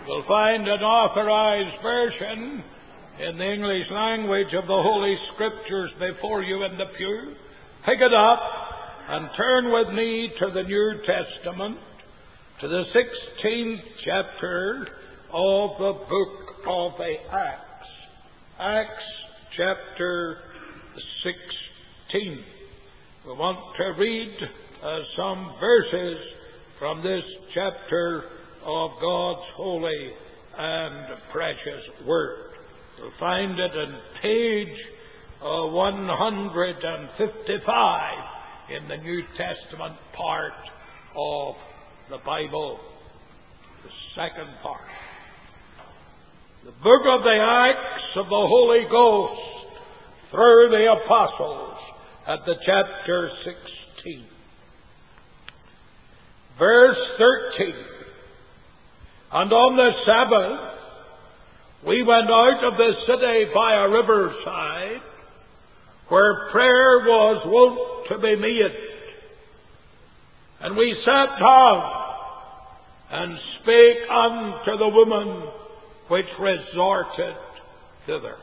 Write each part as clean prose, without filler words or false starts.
You'll find an authorized version in the English language of the Holy Scriptures before you in the pew. Pick it up and turn with me to the New Testament, to the 16th chapter of the book of the Acts. Acts chapter 16. We want to read some verses from this chapter of God's holy and precious Word. You'll find it in page 155 in the New Testament part of the Bible, the second part. The book of the Acts of the Holy Ghost through the Apostles at the chapter 16. Verse 13. And on the Sabbath we went out of the city by a riverside, where prayer was wont to be made. And we sat down and spake unto the women which resorted thither.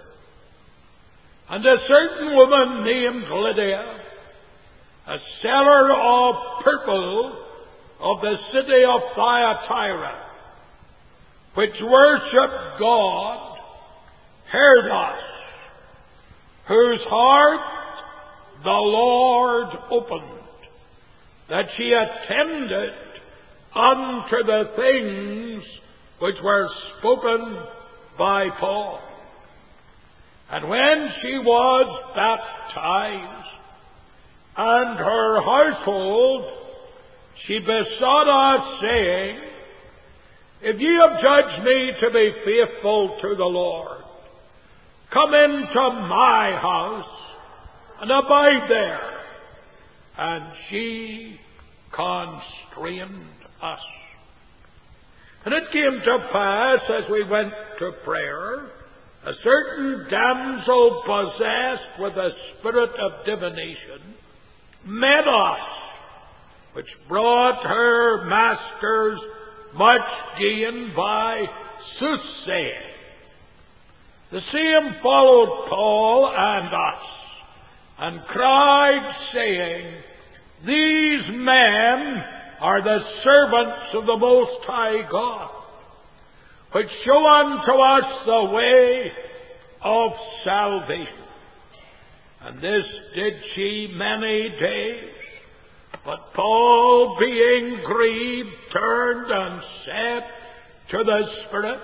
And a certain woman named Lydia, a seller of purple of the city of Thyatira, which worshipped God, heard us, whose heart the Lord opened, that she attended unto the things which were spoken by Paul. And when she was baptized, and her household, she besought us, saying, If ye have judged me to be faithful to the Lord, come into my house and abide there. And she constrained us. And it came to pass, as we went to prayer, a certain damsel possessed with a spirit of divination met us, which brought her masters much gain by soothsaying. The same followed Paul and us, and cried, saying, These men are the servants of the Most High God, which show unto us the way of salvation. And this did she many days. But Paul, being grieved, turned and said to the Spirit,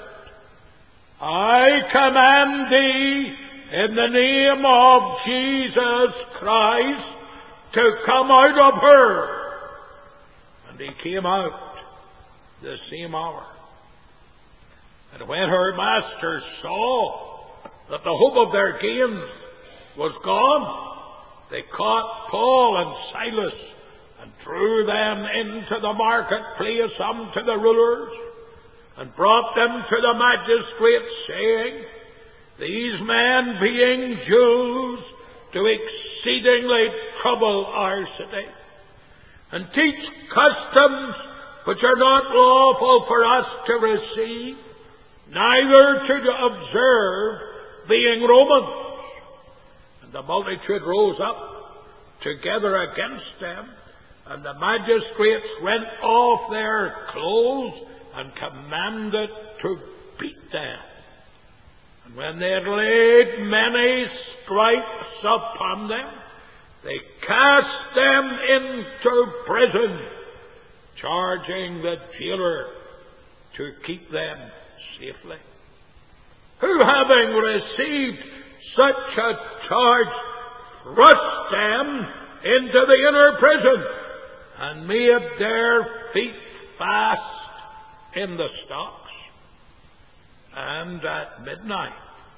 I command thee in the name of Jesus Christ to come out of her. And he came out the same hour. And when her masters saw that the hope of their gains was gone, they caught Paul and Silas and drew them into the marketplace unto the rulers, and brought them to the magistrates, saying, These men, being Jews, do exceedingly trouble our city, and teach customs which are not lawful for us to receive, neither to observe, being Romans. And the multitude rose up together against them, and the magistrates rent off their clothes and commanded to beat them. And when they had laid many stripes upon them, they cast them into prison, charging the jailer to keep them safely. Who, having received such a charge, thrust them into the inner prison, and made their feet fast in the stocks. And at midnight,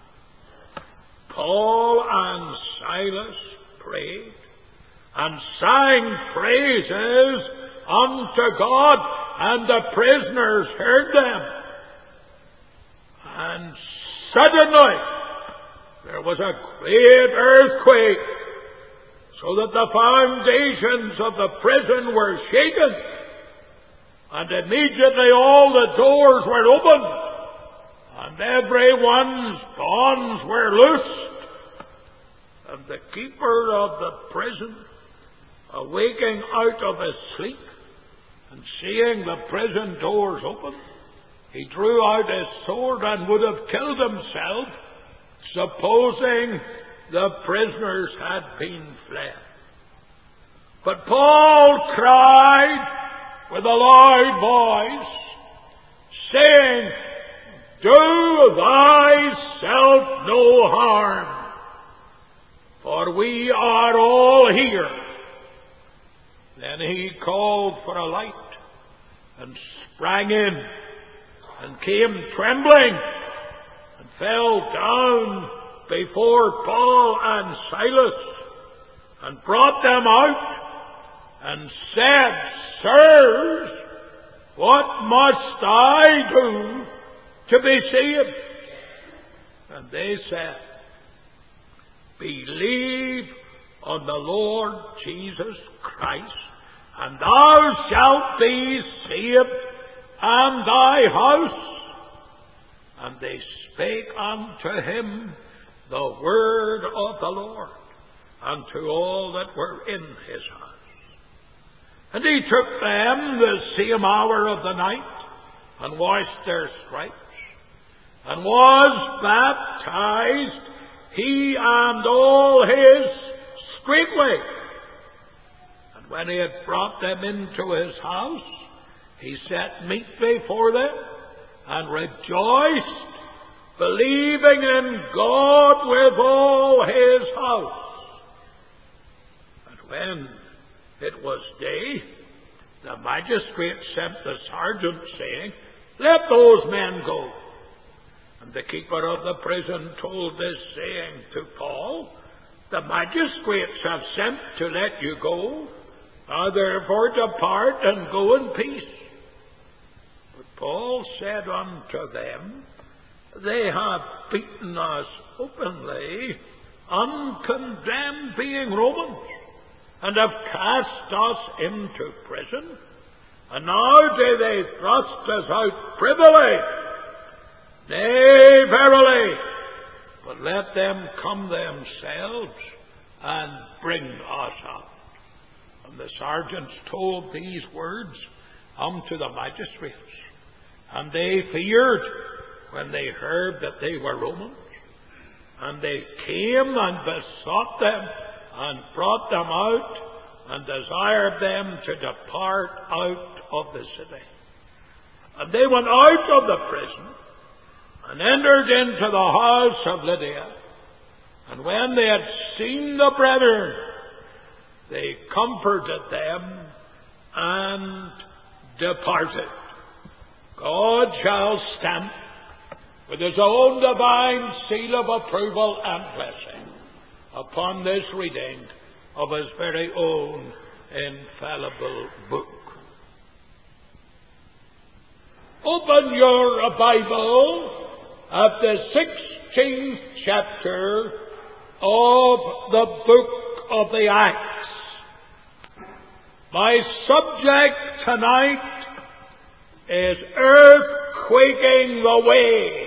Paul and Silas prayed and sang praises unto God, and the prisoners heard them. And suddenly there was a great earthquake, so that the foundations of the prison were shaken, and immediately all the doors were opened, and everyone's bonds were loosed. And the keeper of the prison, awaking out of his sleep, and seeing the prison doors open, he drew out his sword and would have killed himself, supposing the prisoners had been fled. But Paul cried with a loud voice, saying, "Do thyself no harm, for we are all here." Then he called for a light, and sprang in, and came trembling, and fell down before Paul and Silas, and brought them out, and said, "Sirs, what must I do to be saved?" And they said, "Believe on the Lord Jesus Christ, and thou shalt be saved, and thy house." And they spake unto him the word of the Lord unto all that were in his house. And he took them the same hour of the night, and washed their stripes, and was baptized, he and all his, straightway. And when he had brought them into his house, he set meat before them, and rejoiced, believing in God with all his house. And when it was day, the magistrate sent the sergeant, saying, "Let those men go." And the keeper of the prison told this saying to Paul, "The magistrates have sent to let you go. Now therefore depart and go in peace." But Paul said unto them, "They have beaten us openly, uncondemned, being Romans, and have cast us into prison. And now do they thrust us out privily? Nay, verily, but let them come themselves and bring us out." And the sergeants told these words unto the magistrates, and they feared when they heard that they were Romans. And they came and besought them, and brought them out, and desired them to depart out of the city. And they went out of the prison, and entered into the house of Lydia. And when they had seen the brethren, they comforted them, and departed. God shall stamp with his own divine seal of approval and blessing upon this reading of his very own infallible book. Open your Bible at the 16th chapter of the book of the Acts. My subject tonight is earthquaking the way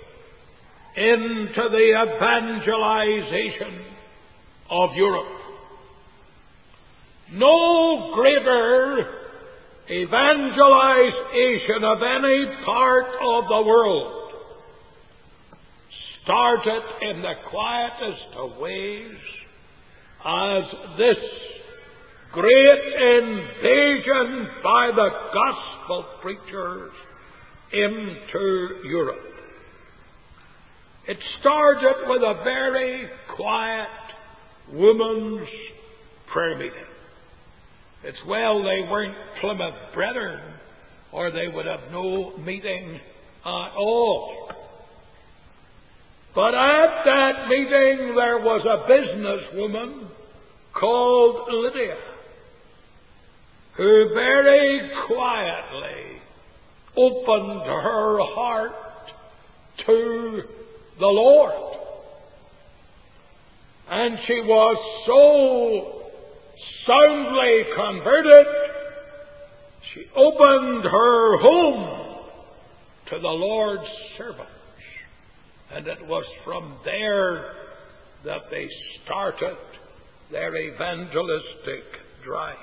into the evangelization of Europe. No greater evangelization of any part of the world started in the quietest of ways as this great invasion by the gospel preachers into Europe. It started with a very quiet women's prayer meeting. It's well they weren't Plymouth Brethren, or they would have no meeting at all. But at that meeting there was a businesswoman called Lydia, who very quietly opened her heart to the Lord. And she was so soundly converted, she opened her home to the Lord's servants. And it was from there that they started their evangelistic drive.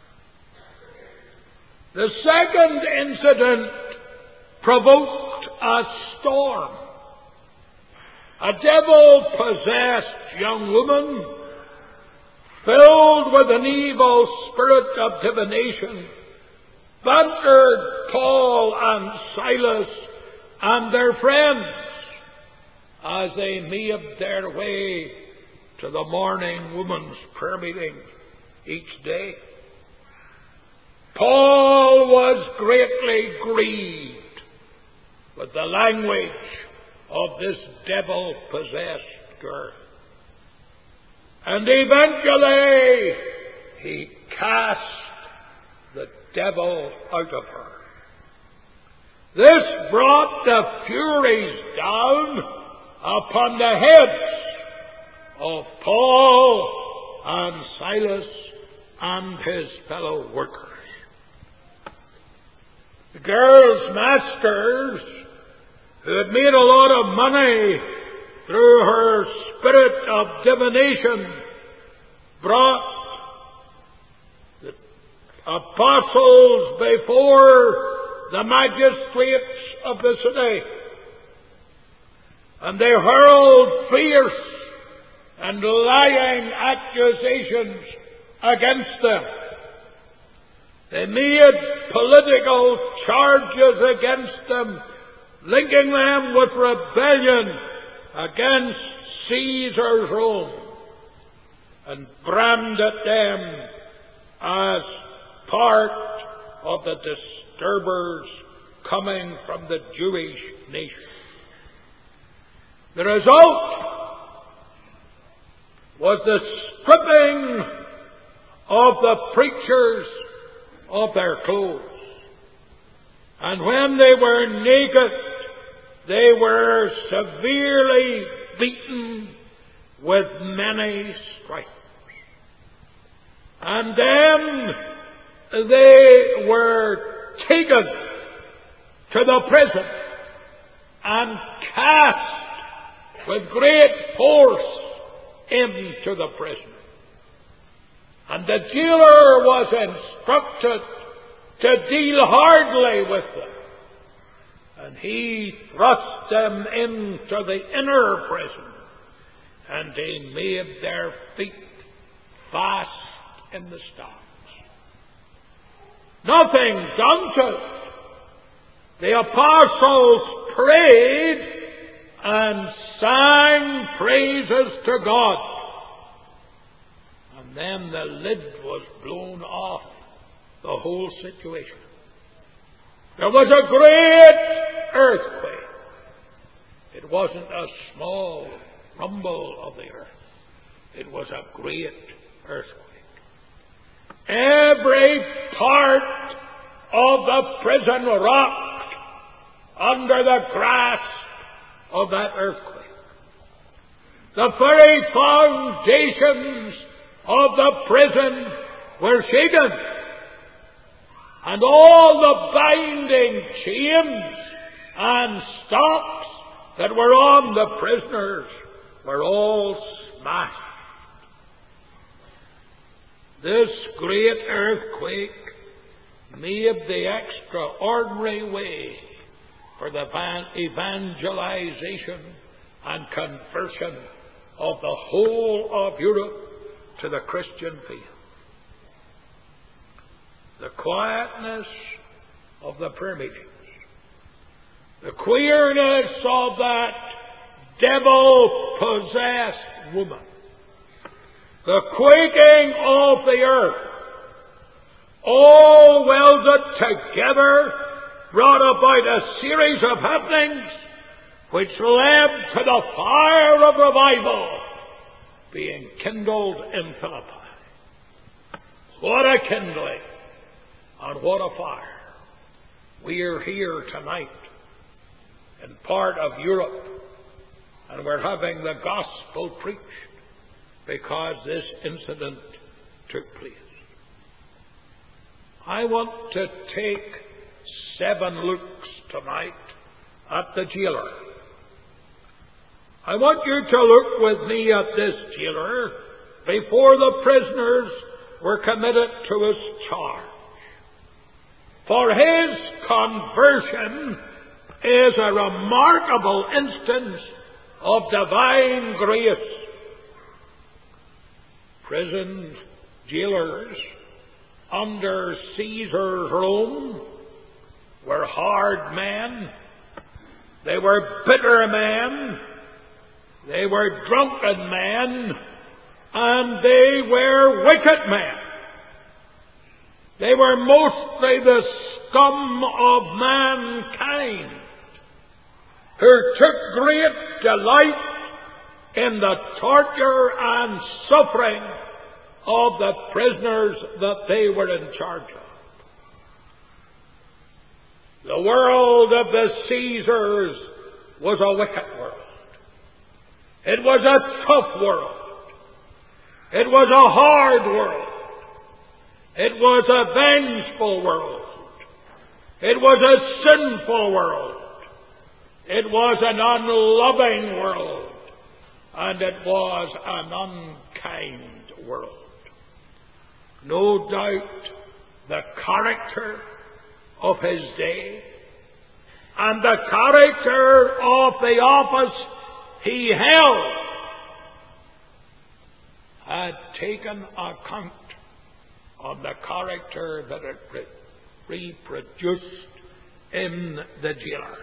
The second incident provoked a storm. A devil-possessed young woman, filled with an evil spirit of divination, bantered Paul and Silas and their friends as they made their way to the morning women's prayer meeting each day. Paul was greatly grieved with the language of this devil-possessed girl. And eventually he cast the devil out of her. This brought the Furies down upon the heads of Paul and Silas and his fellow workers. The girl's masters, who had made a lot of money through her spirit of divination, brought the apostles before the magistrates of the city. And they hurled fierce and lying accusations against them. They made political charges against them, linking them with rebellion against Caesar's Rome, and branded them as part of the disturbers coming from the Jewish nation. The result was the stripping of the preachers of their clothes. And when they were naked, they were severely beaten with many stripes. And then they were taken to the prison and cast with great force into the prison. And the jailer was instructed to deal hardly with them. And he thrust them into the inner prison, and he made their feet fast in the stocks. Nothing daunted, the apostles prayed and sang praises to God. And then the lid was blown off the whole situation. There was a great earthquake. It wasn't a small rumble of the earth. It was a great earthquake. Every part of the prison rocked under the grasp of that earthquake. The very foundations of the prison were shaken, and all the binding chains and stocks that were on the prisoners were all smashed. This great earthquake made the extraordinary way for the evangelization and conversion of the whole of Europe to the Christian faith. The quietness of the prayer meetings, the queerness of that devil-possessed woman, the quaking of the earth, all welded together, brought about a series of happenings which led to the fire of revival being kindled in Philippi. What a kindling and what a fire. We are here tonight in part of Europe, and we're having the gospel preached because this incident took place. I want to take 7 looks tonight at the jailer. I want you to look with me at this jailer before the prisoners were committed to his charge. For his conversion is a remarkable instance of divine grace. Prison jailers under Caesar's Rome were hard men. They were bitter men. They were drunken men. And they were wicked men. They were mostly the scum of mankind, who took great delight in the torture and suffering of the prisoners that they were in charge of. The world of the Caesars was a wicked world. It was a tough world. It was a hard world. It was a vengeful world. It was a sinful world. It was an unloving world. And it was an unkind world. No doubt the character of his day and the character of the office he held had taken account of the character that it reproduced in the jailer.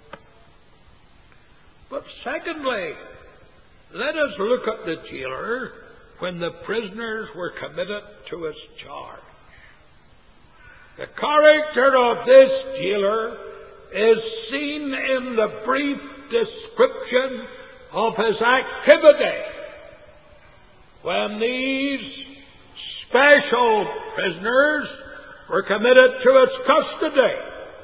But secondly, let us look at the jailer when the prisoners were committed to his charge. The character of this jailer is seen in the brief description of his activity when these special prisoners were committed to its custody.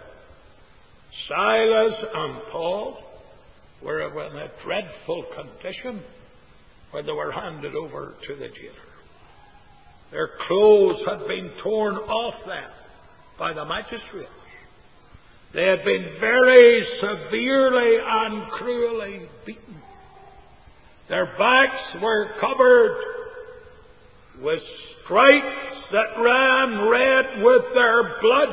Silas and Paul were in a dreadful condition when they were handed over to the jailer. Their clothes had been torn off them by the magistrates. They had been very severely and cruelly beaten. Their backs were covered with stripes that ran red with their blood.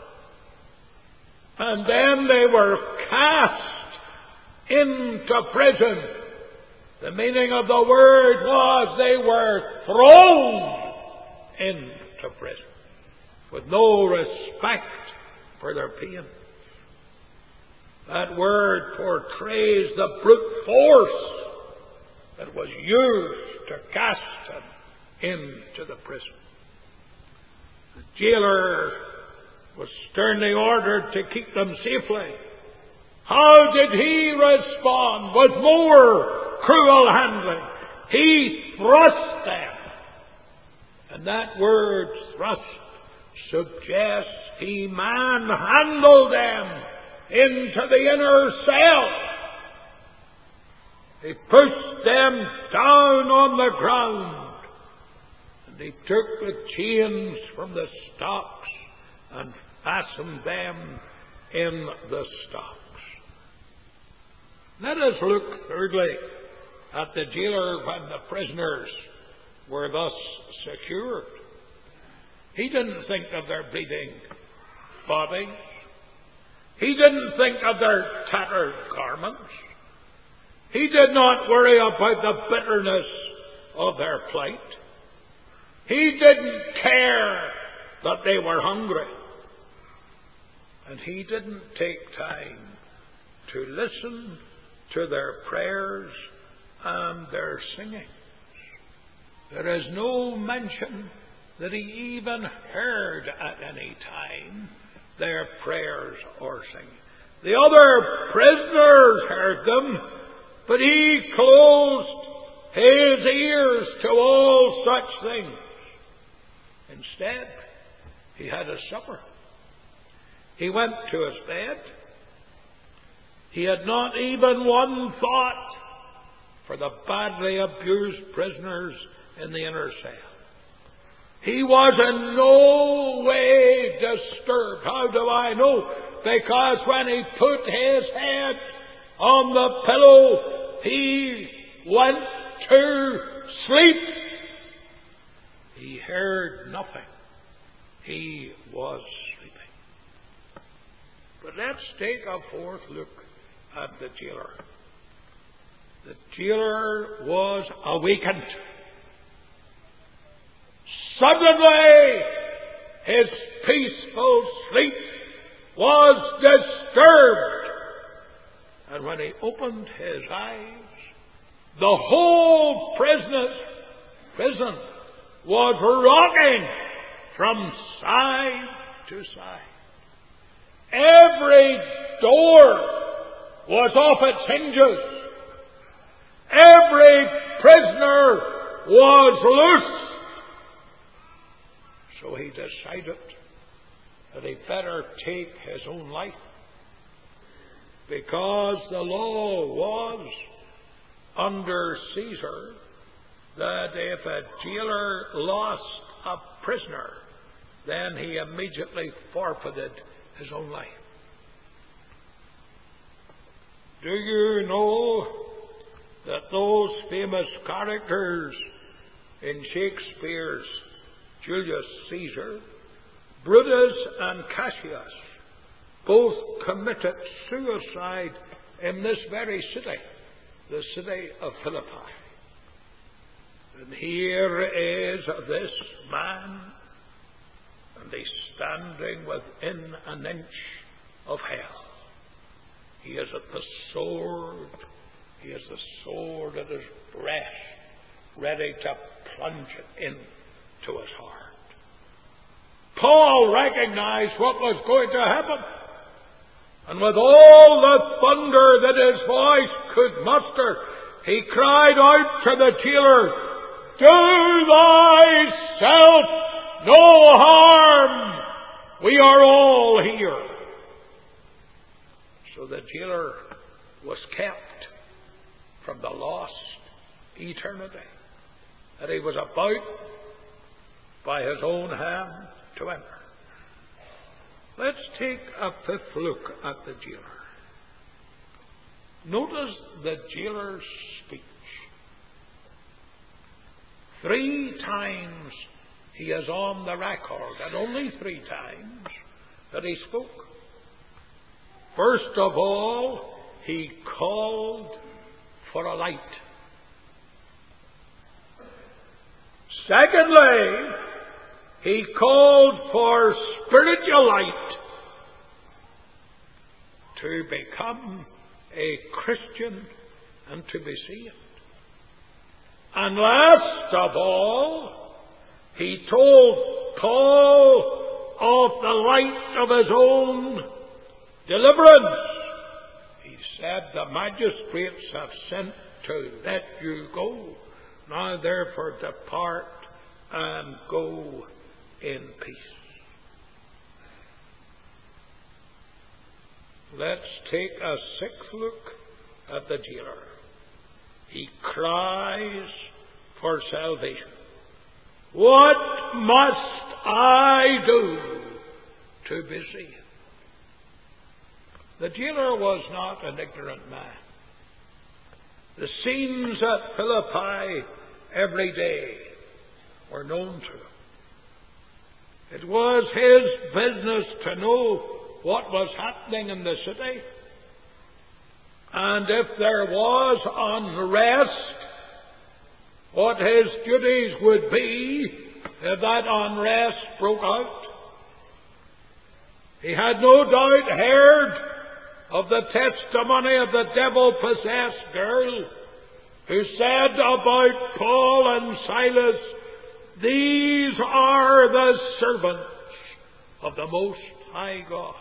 And then they were cast into prison. The meaning of the word was they were thrown into prison with no respect for their pain. That word portrays the brute force that was used to cast them into the prison. The jailer was sternly ordered to keep them safely. How did he respond? With more cruel handling. He thrust them. And that word thrust suggests he manhandled them into the inner cell. He pushed them down on the ground. And he took the chains from the stocks and fastened them in the stocks. Let us look thirdly at the jailer when the prisoners were thus secured. He didn't think of their bleeding bodies. He didn't think of their tattered garments. He did not worry about the bitterness of their plight. He didn't care that they were hungry. And he didn't take time to listen to their prayers and their singing. There is no mention that he even heard at any time their prayers or singing. The other prisoners heard them, but he closed his ears to all such things. Instead, he had a supper. He went to his bed. He had not even one thought for the badly abused prisoners in the inner cell. He was in no way disturbed. How do I know? Because when he put his head on the pillow, he went to sleep. He heard nothing. He was sleeping. But let's take a fourth look at the jailer. The jailer was awakened. Suddenly, his peaceful sleep was disturbed. And when he opened his eyes, the whole prison was rocking from side to side. Every door was off its hinges. Every prisoner was loose. So he decided that he'd better take his own life, because the law was under Caesar that if a jailer lost a prisoner, then he immediately forfeited his own life. Do you know that those famous characters in Shakespeare's Julius Caesar, Brutus and Cassius, both committed suicide in this very city, the city of Philippi? And here is this man, and he's standing within an inch of hell. He is at the sword. He has the sword at his breast, ready to plunge it into his heart. Paul recognized what was going to happen. And with all the thunder that his voice could muster, he cried out to the jailer, "Do thyself no harm. We are all here." So the jailer was kept from the lost eternity that he was about by his own hand to enter. Let's take a fifth look at the jailer. Notice the jailer's speech. 3 times he is on the record, and only 3 times that he spoke. First of all, he called for a light. Secondly, he called for spiritual light to become a Christian and to be saved. And last of all, he told Paul of the light of his own deliverance. He said, "The magistrates have sent to let you go. Now therefore depart and go in peace." Let's take a 6th look at the jailer. He cries for salvation. What must I do to be saved? The jailer was not an ignorant man. The scenes at Philippi every day were known to him. It was his business to know what was happening in the city. And if there was unrest, what his duties would be if that unrest broke out. He had no doubt heard of the testimony of the devil-possessed girl who said about Paul and Silas, "These are the servants of the Most High God."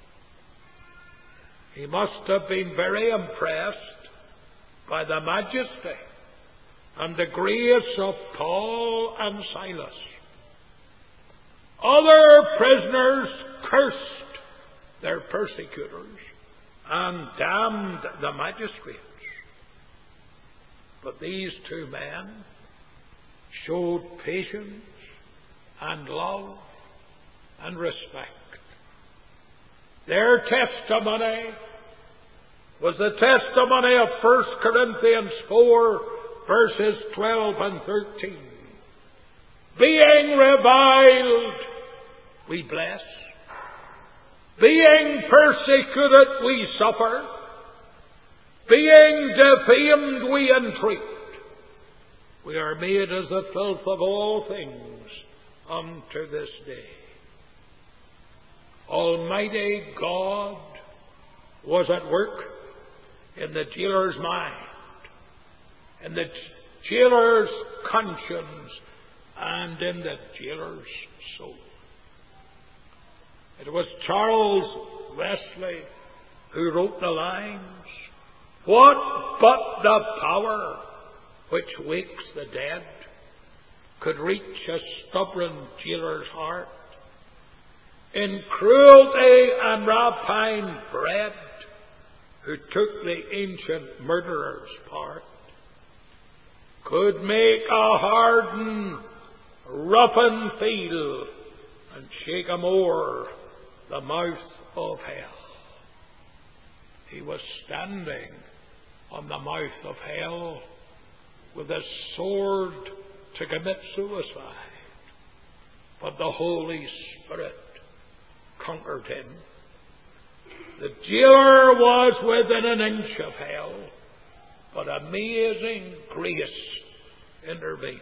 He must have been very impressed by the majesty and the grace of Paul and Silas. Other prisoners cursed their persecutors and damned the magistrates. But these 2 men showed patience and love and respect. Their testimony was the testimony of 1 Corinthians 4, verses 12 and 13. Being reviled, we bless. Being persecuted, we suffer. Being defamed, we entreat. We are made as the filth of all things unto this day. Almighty God was at work in the jailer's mind, in the jailer's conscience, and in the jailer's soul. It was Charles Wesley who wrote the lines, "What but the power which wakes the dead could reach a stubborn jailer's heart? In cruelty and rapine bred, who took the ancient murderer's part, could make a hardened, roughened feel and shake 'em o'er the mouth of hell." He was standing on the mouth of hell with a sword to commit suicide, but the Holy Spirit conquered him. The jailer was within an inch of hell, but amazing grace intervened.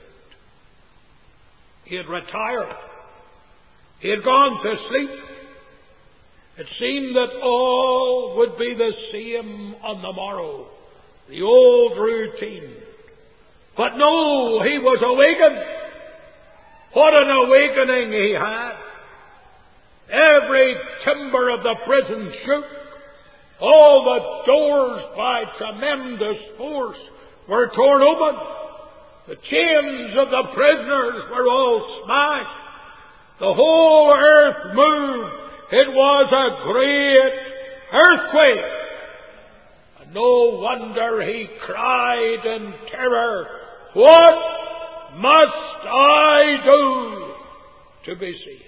He had retired. He had gone to sleep. It seemed that all would be the same on the morrow, the old routine. But no, he was awakened. What an awakening he had. Every timber of the prison shook. All the doors by tremendous force were torn open. The chains of the prisoners were all smashed. The whole earth moved. It was a great earthquake. And no wonder he cried in terror, "What must I do to be saved?"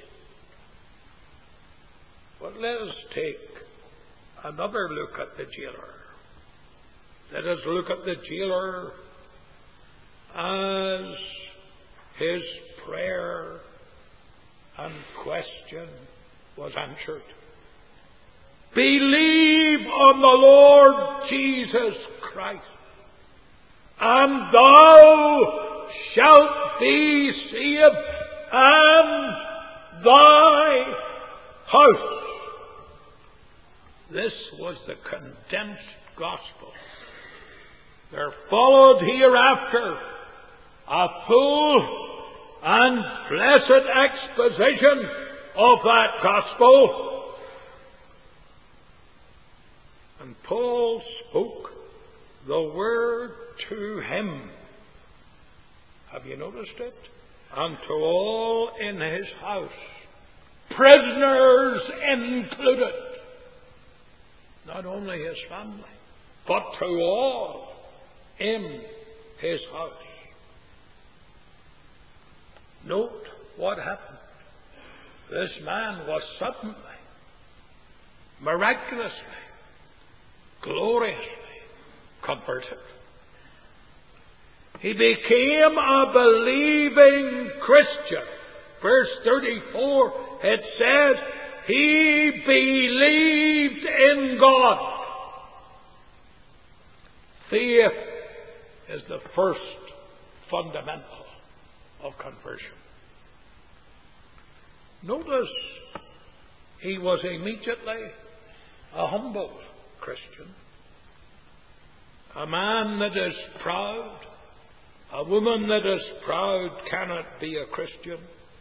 But let us take another look at the jailer. Let us look at the jailer as his prayer and question was answered. "Believe on the Lord Jesus Christ, and thou shalt be saved, and thy house." This was the condensed gospel. There followed hereafter a full and blessed exposition of that gospel. And Paul spoke the word to him. Have you noticed it? And to all in his house, prisoners included. Not only his family, but to all in his house. Note what happened. This man was suddenly, miraculously, gloriously converted. He became a believing Christian. Verse 34, it says, he believed in God. Faith is the first fundamental of conversion. Notice he was immediately a humble Christian. A man that is proud, a woman that is proud cannot be a Christian.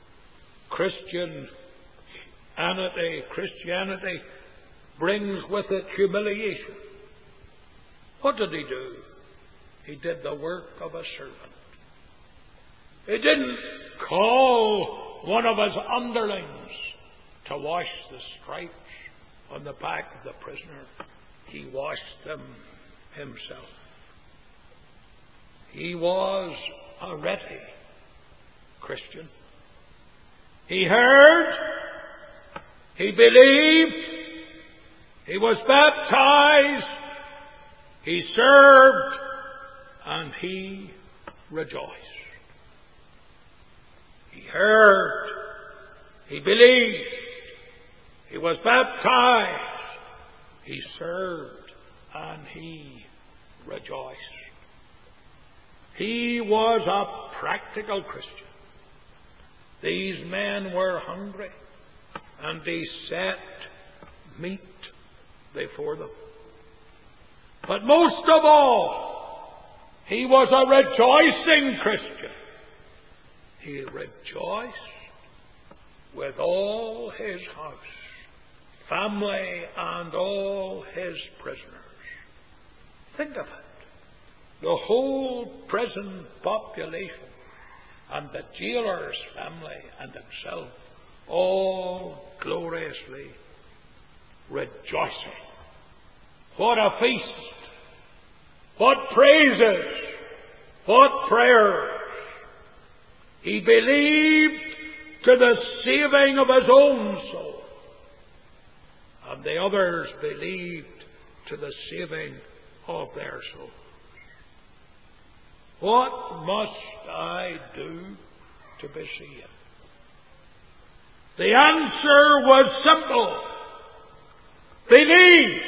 Christianity brings with it humiliation. What did he do? He did the work of a servant. He didn't call one of his underlings to wash the stripes on the back of the prisoner. He washed them himself. He was a ready Christian. He heard, he believed, he was baptized, He served and he rejoiced. He heard, he believed, he was baptized, he served, and he rejoiced. He was a practical Christian. These men were hungry, and he set meat before them. But most of all, he was a rejoicing Christian. He rejoiced with all his house, family, and all his prisoners. Think of it. The whole prison population and the jailer's family and himself all gloriously rejoicing. What a feast! What praises! What prayers! He believed to the saving of his own soul, and the others believed to the saving of their souls. What must I do to be saved? The answer was simple. Believe.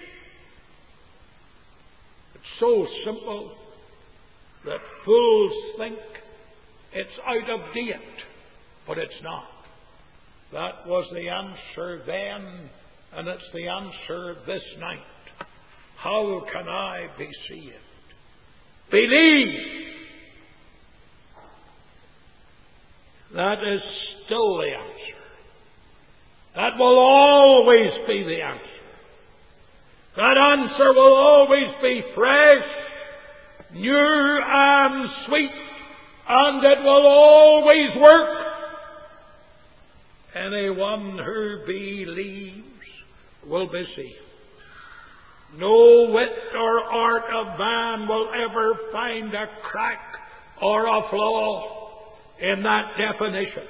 It's so simple that fools think it's out of date, but it's not. That was the answer then, and it's the answer this night. How can I be saved? Believe. That is still the answer. That will always be the answer. That answer will always be fresh, new and sweet, and it will always work. Anyone who believes will be saved. No wit or art of man will ever find a crack or a flaw in that definition.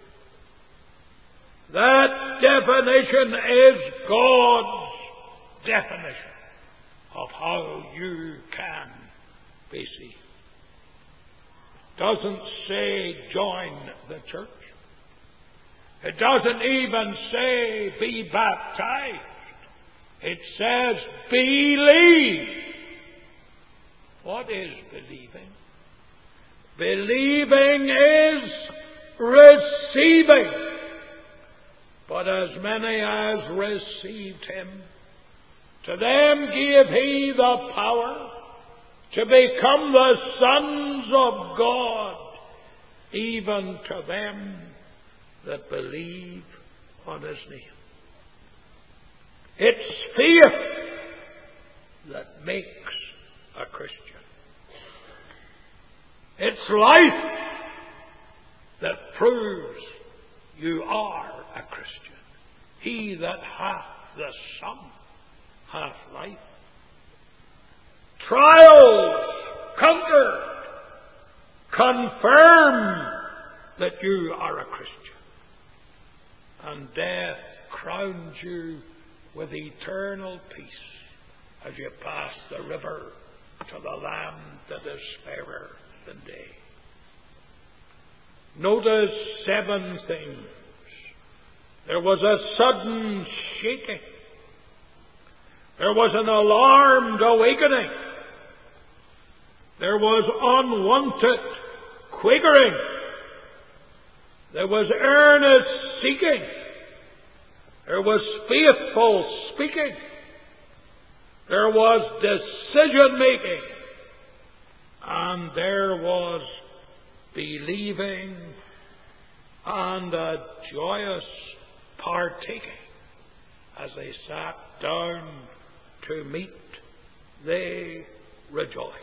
That definition is God's definition of how you can be saved. It doesn't say join the church. It doesn't even say be baptized. It says believe. What is believing? Believing is receiving. But as many as received him, to them gave he the power to become the sons of God, even to them that believe on his name. It's faith that makes a Christian. It's life that proves you are a Christian. He that hath the Son hath life. Trials conquered confirm that you are a Christian. And death crowns you with eternal peace as you pass the river to the land that is fairer than day. Notice 7 things. There was a sudden shaking. There was an alarmed awakening. There was unwanted quivering. There was earnest seeking. There was faithful speaking. There was decision making. And there was believing and a joyous partaking. As they sat down to meat, they rejoiced.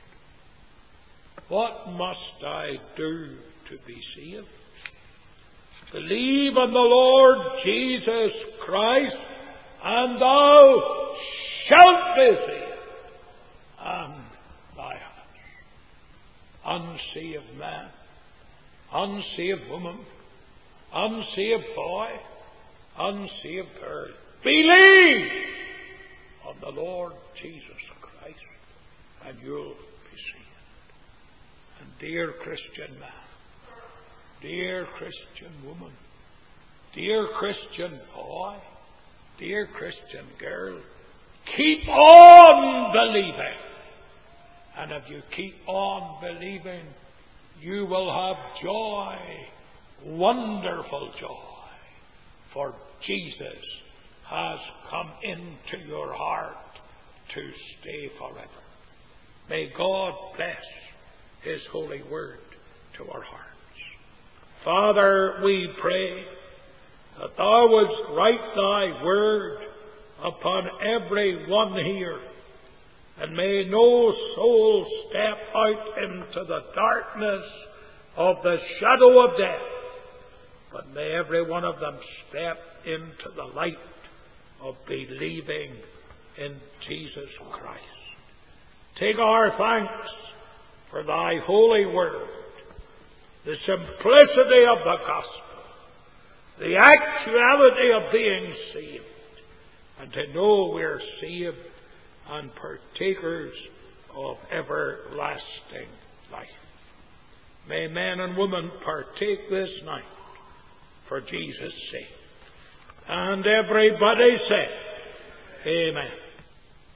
What must I do to be saved? Believe in the Lord Jesus Christ, and thou shalt be saved, and thy house. Unsaved man, unsaved woman, unsaved boy, unsaved girl, believe on the Lord Jesus Christ, you'll be saved. And dear Christian man, dear Christian woman, dear Christian boy, dear Christian girl, keep on believing. And if you keep on believing, you will have joy, wonderful joy. For Jesus has come into your heart to stay forever. May God bless His holy word to our hearts. Father, we pray that Thou wouldst write Thy word upon every one here, and may no soul step out into the darkness of the shadow of death, but may every one of them step into the light of believing in Jesus Christ. Take our thanks for Thy holy word, the simplicity of the gospel, the actuality of being saved, and to know we're saved and partakers of everlasting life. May men and women partake this night for Jesus' sake. And everybody said, Amen.